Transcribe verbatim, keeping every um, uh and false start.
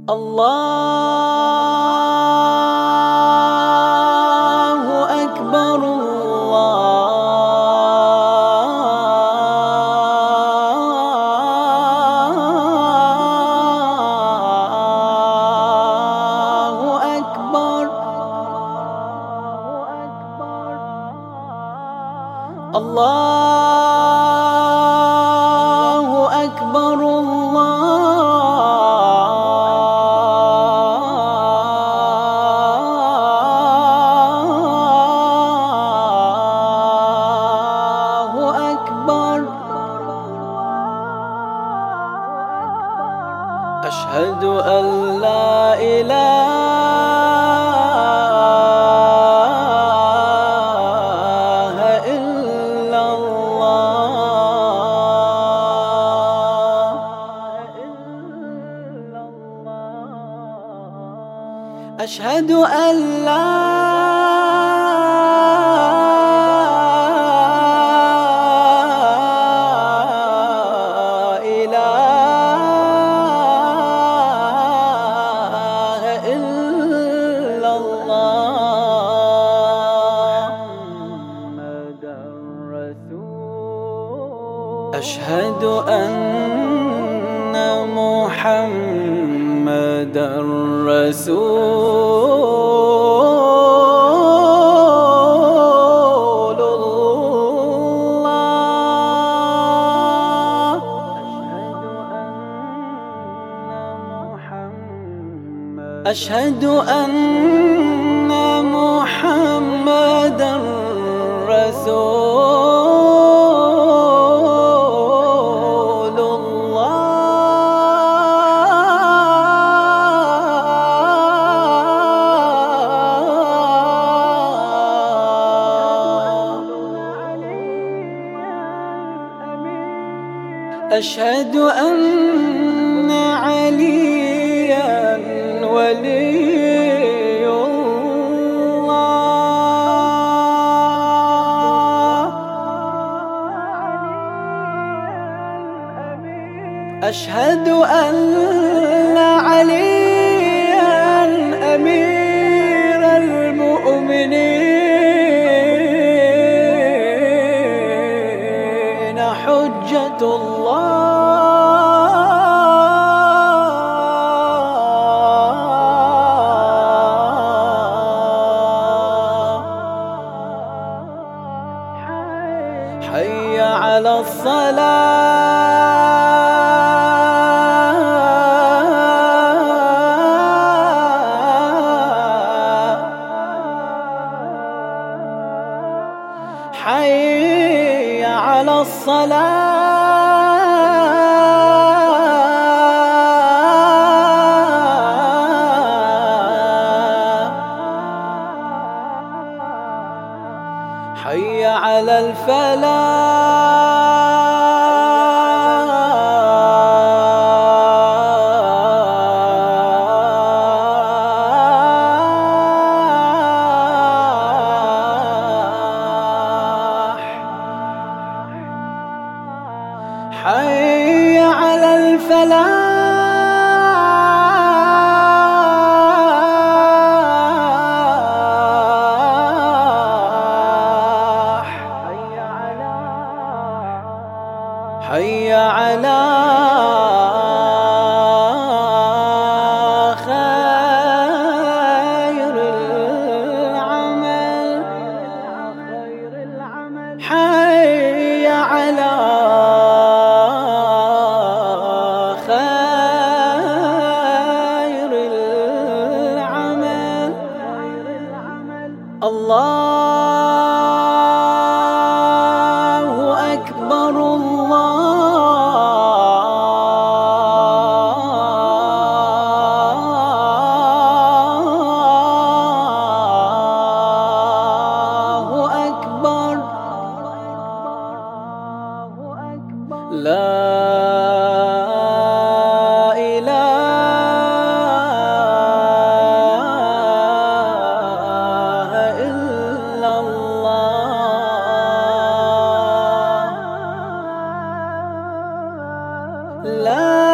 الله أكبر الله أكبر الله أكبر الله أكبر. أشهد أن لا إله إلا الله. أشهد أن لا أشهد أن محمدًا رسول الله. أشهد أن محمدًا رسول أشهد أن عليا ولي الله. أشهد أن عليا أمير المؤمنين حجة الله. حي على الصلاة. حي على الصلاة. حي على الفلاح. حي على الفلاح. حي على خير العمل. حي على خير العمل. الله أكبر الله أكبر. لا إله إلا الله. لا